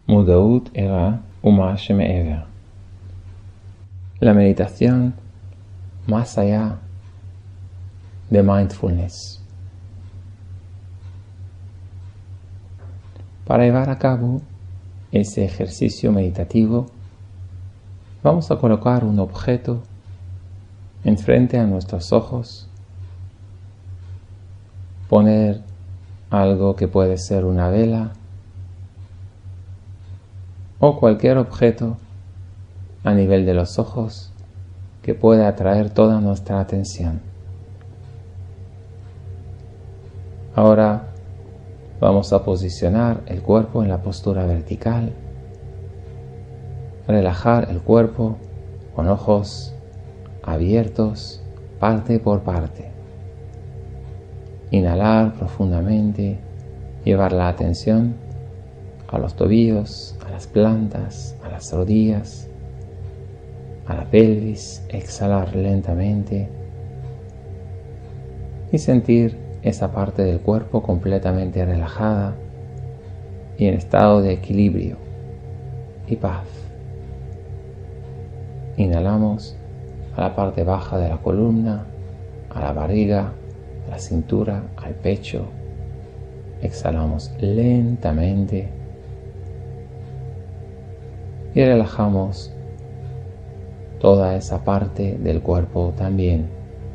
Mudaut era Uma Sheme'ever. La meditación más allá de mindfulness. Para llevar a cabo ese ejercicio meditativo, vamos a colocar un objeto enfrente a nuestros ojos, poner algo que puede ser una vela o cualquier objeto a nivel de los ojos que pueda atraer toda nuestra atención. Ahora vamos a posicionar el cuerpo en la postura vertical, relajar el cuerpo con ojos abiertos parte por parte. Inhalar profundamente, llevar la atención a los tobillos, a las plantas, a las rodillas, a la pelvis. Exhalar lentamente y sentir esa parte del cuerpo completamente relajada y en estado de equilibrio y paz. Inhalamos a la parte baja de la columna, a la barriga, a la cintura, al pecho. Exhalamos lentamente y relajamos toda esa parte del cuerpo también.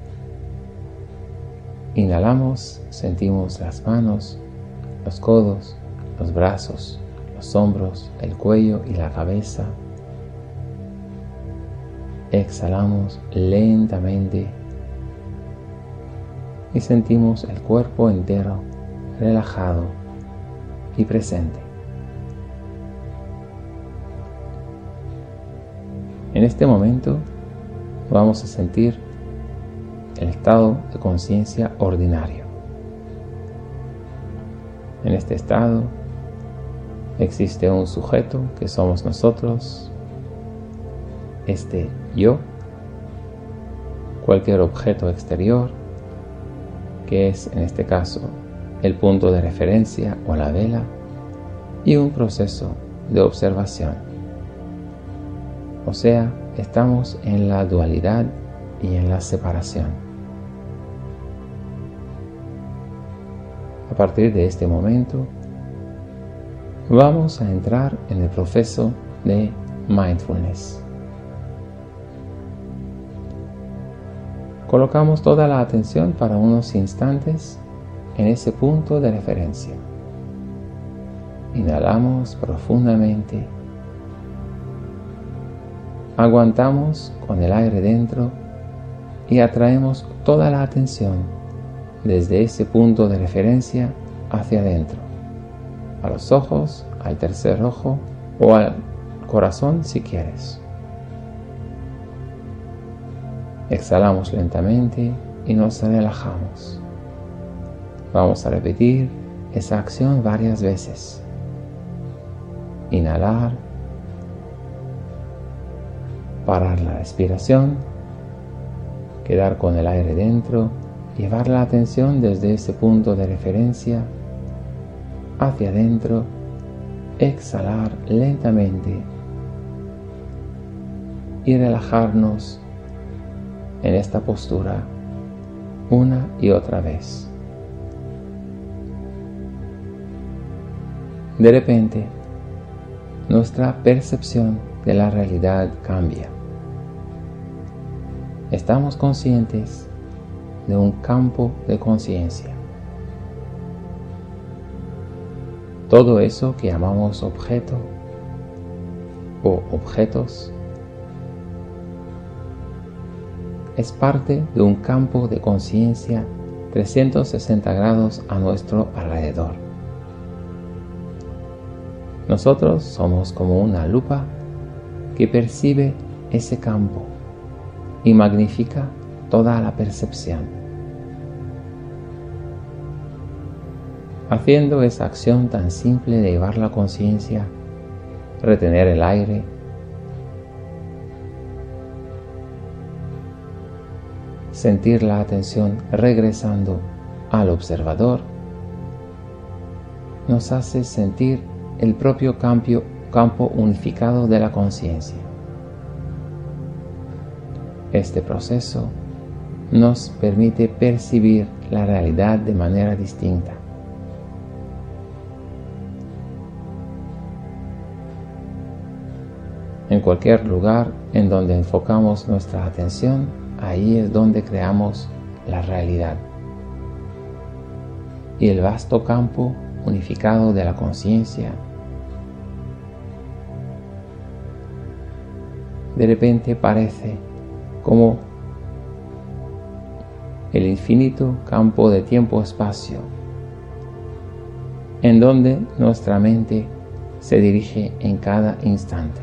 Inhalamos, sentimos las manos, los codos, los brazos, los hombros, el cuello y la cabeza. Exhalamos lentamente y sentimos el cuerpo entero relajado y presente. En este momento vamos a sentir el estado de conciencia ordinario. En este estado existe un sujeto que somos nosotros, este yo, cualquier objeto exterior, que es en este caso el punto de referencia o la vela, y un proceso de observación. O sea, estamos en la dualidad y en la separación. A partir de este momento, vamos a entrar en el proceso de mindfulness. Colocamos toda la atención para unos instantes en ese punto de referencia. Inhalamos profundamente. Aguantamos con el aire dentro y atraemos toda la atención desde ese punto de referencia hacia adentro, a los ojos, al tercer ojo o al corazón si quieres. Exhalamos lentamente y nos relajamos. Vamos a repetir esa acción varias veces. Inhalar, parar la respiración, quedar con el aire dentro, llevar la atención desde ese punto de referencia hacia adentro, exhalar lentamente y relajarnos en esta postura una y otra vez. De repente, nuestra percepción de la realidad cambia. Estamos conscientes de un campo de conciencia. Todo eso que llamamos objeto o objetos es parte de un campo de conciencia 360 grados a nuestro alrededor. Nosotros somos como una lupa que percibe ese campo y magnifica toda la percepción. Haciendo esa acción tan simple de llevar la conciencia, retener el aire, sentir la atención regresando al observador, nos hace sentir el propio campo unificado de la conciencia. Este proceso nos permite percibir la realidad de manera distinta. En cualquier lugar en donde enfocamos nuestra atención, ahí es donde creamos la realidad. Y el vasto campo unificado de la conciencia de repente parece como el infinito campo de tiempo-espacio en donde nuestra mente se dirige en cada instante.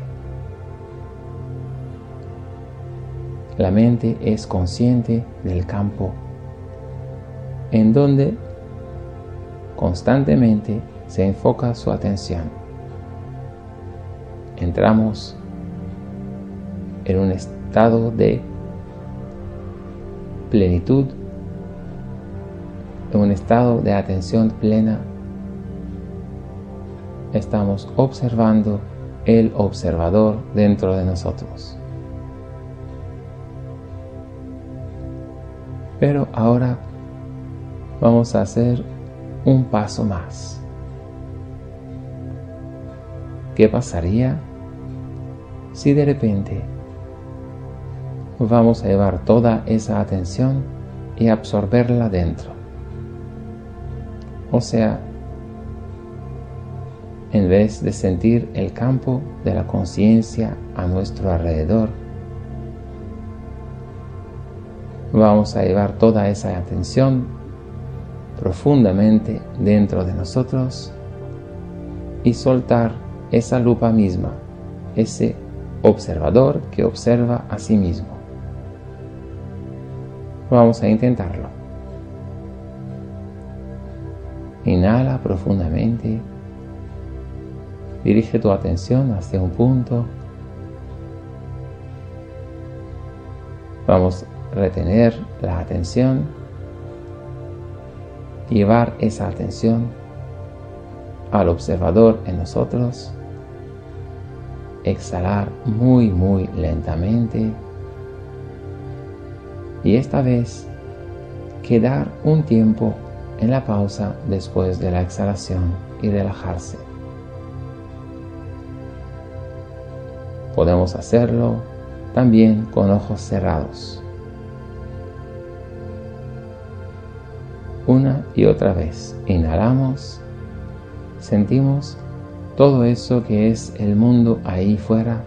La mente es consciente del campo en donde constantemente se enfoca su atención. Entramos en un estado de plenitud, en un estado de atención plena. Estamos observando el observador dentro de nosotros. Pero ahora vamos a hacer un paso más. ¿Qué pasaría si de repente vamos a llevar toda esa atención y absorberla dentro? O sea, en vez de sentir el campo de la conciencia a nuestro alrededor, vamos a llevar toda esa atención profundamente dentro de nosotros y soltar esa lupa misma, ese observador que observa a sí mismo. Vamos a intentarlo. Inhala profundamente. Dirige tu atención hacia un punto. Vamos a retener la atención y llevar esa atención al observador en nosotros. Exhalar muy lentamente. Y esta vez quedar un tiempo en la pausa después de la exhalación y relajarse. Podemos hacerlo también con ojos cerrados. Una y otra vez inhalamos, sentimos todo eso que es el mundo ahí fuera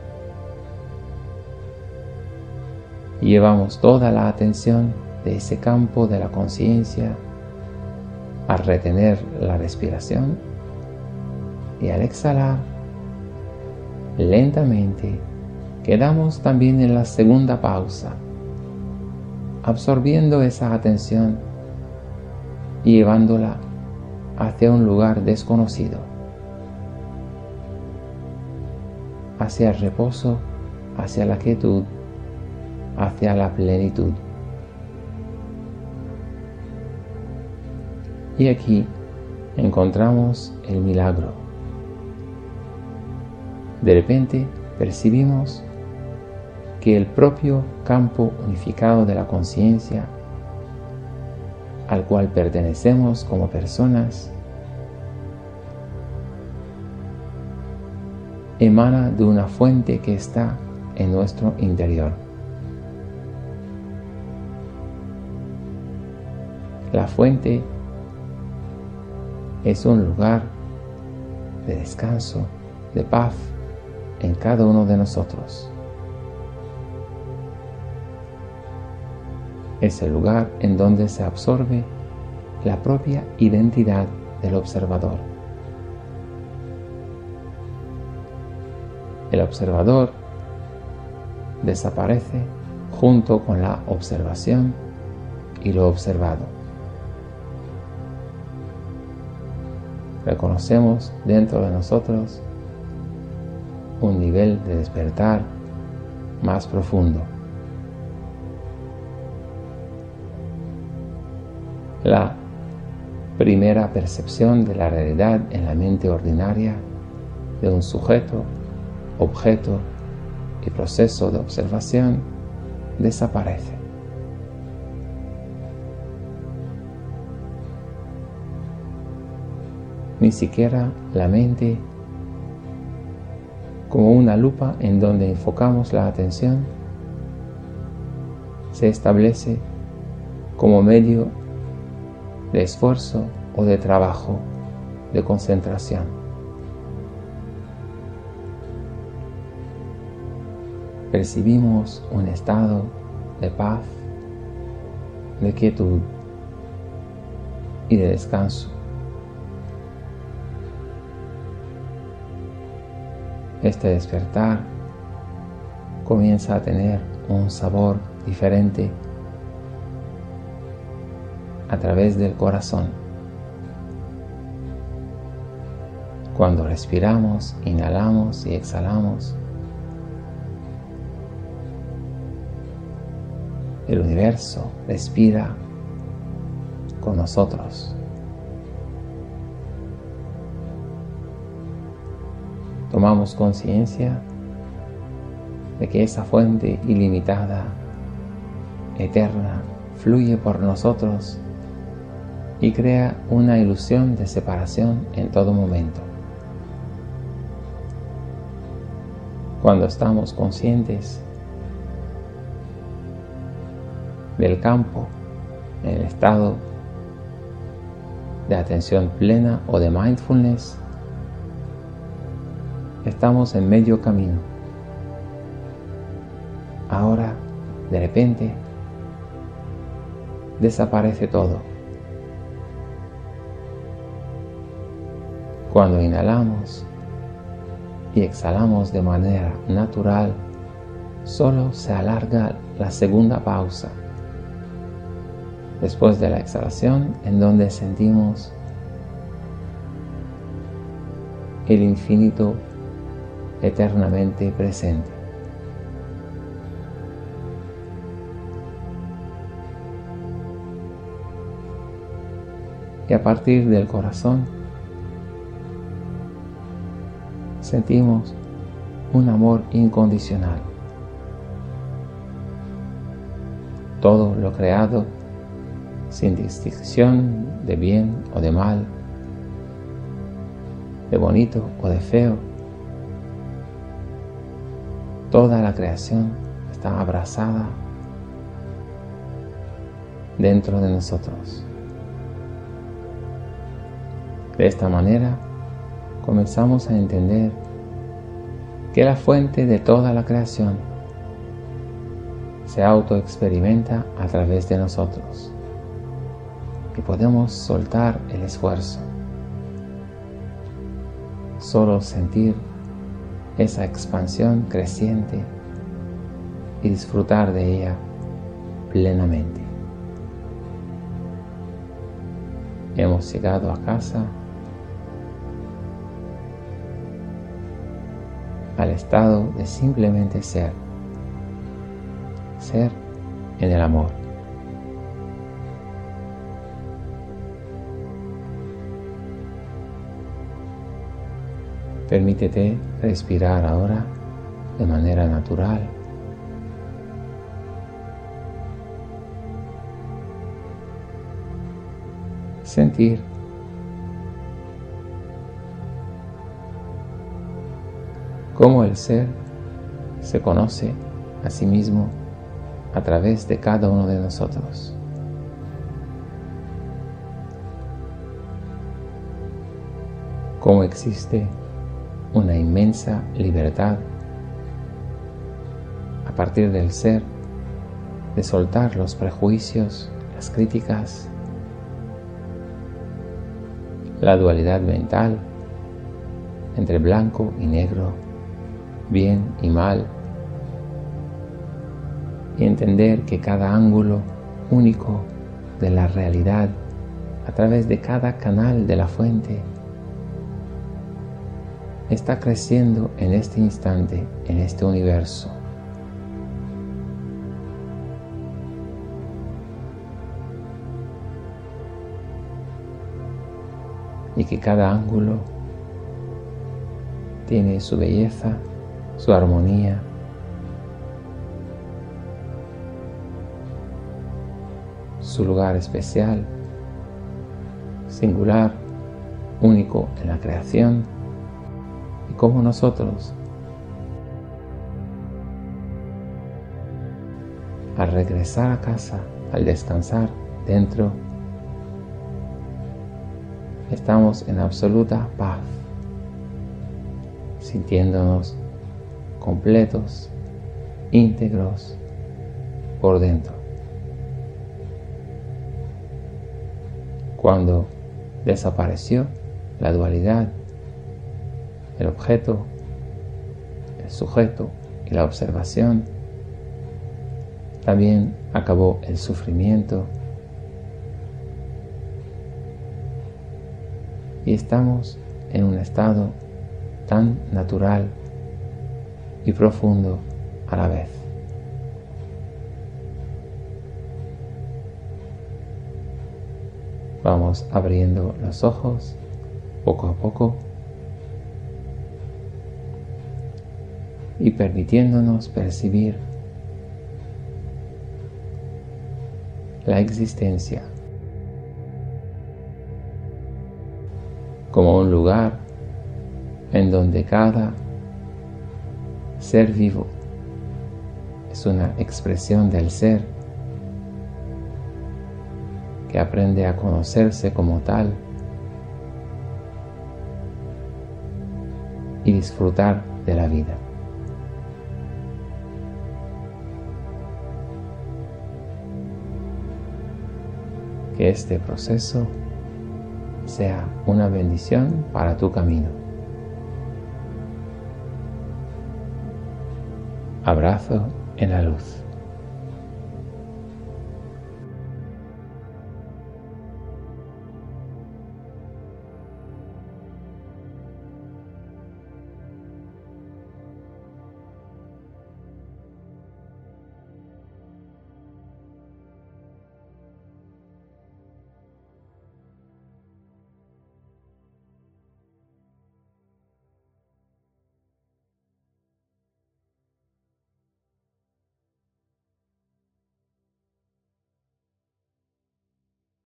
y llevamos toda la atención de ese campo de la conciencia a retener la respiración y al exhalar lentamente quedamos también en la segunda pausa, absorbiendo esa atención y llevándola hacia un lugar desconocido, hacia el reposo, hacia la quietud, hacia la plenitud. Y aquí encontramos el milagro. De repente percibimos que el propio campo unificado de la conciencia al cual pertenecemos como personas emana de una fuente que está en nuestro interior. La fuente es un lugar de descanso, de paz en cada uno de nosotros. Es el lugar en donde se absorbe la propia identidad del observador. El observador desaparece junto con la observación y lo observado. Reconocemos dentro de nosotros un nivel de despertar más profundo. La primera percepción de la realidad en la mente ordinaria de un sujeto, objeto y proceso de observación desaparece. Ni siquiera la mente, como una lupa en donde enfocamos la atención, se establece como medio de esfuerzo o de trabajo, de concentración. Percibimos un estado de paz, de quietud y de descanso. Este despertar comienza a tener un sabor diferente a través del corazón. Cuando respiramos, inhalamos y exhalamos, el universo respira con nosotros. Tomamos conciencia de que esa fuente ilimitada, eterna, fluye por nosotros y crea una ilusión de separación en todo momento. Cuando estamos conscientes del campo, en el estado de atención plena o de mindfulness, estamos en medio camino. Ahora, de repente, desaparece todo. Cuando inhalamos y exhalamos de manera natural, solo se alarga la segunda pausa, después de la exhalación, en donde sentimos el infinito eternamente presente. Y a partir del corazón sentimos un amor incondicional. Todo lo creado, sin distinción de bien o de mal, de bonito o de feo, toda la creación está abrazada dentro de nosotros. De esta manera comenzamos a entender que la fuente de toda la creación se autoexperimenta a través de nosotros y podemos soltar el esfuerzo, solo sentir esa expansión creciente y disfrutar de ella plenamente. Hemos llegado a casa, al estado de simplemente ser en el amor. Permítete respirar ahora de manera natural. Sentir cómo el ser se conoce a sí mismo a través de cada uno de nosotros. Cómo existe una inmensa libertad a partir del ser de soltar los prejuicios, las críticas, la dualidad mental entre blanco y negro, bien y mal, y entender que cada ángulo único de la realidad a través de cada canal de la fuente está creciendo en este instante, en este universo. Y que cada ángulo tiene su belleza, su armonía, su lugar especial, singular, único en la creación, y como nosotros, al regresar a casa, al descansar dentro, estamos en absoluta paz, sintiéndonos completos, íntegros por dentro. Cuando desapareció la dualidad, el objeto, el sujeto y la observación, también acabó el sufrimiento y estamos en un estado tan natural y profundo a la vez. Vamos abriendo los ojos poco a poco y permitiéndonos percibir la existencia como un lugar en donde cada ser vivo es una expresión del ser que aprende a conocerse como tal y disfrutar de la vida. Que este proceso sea una bendición para tu camino. Abrazo en la luz.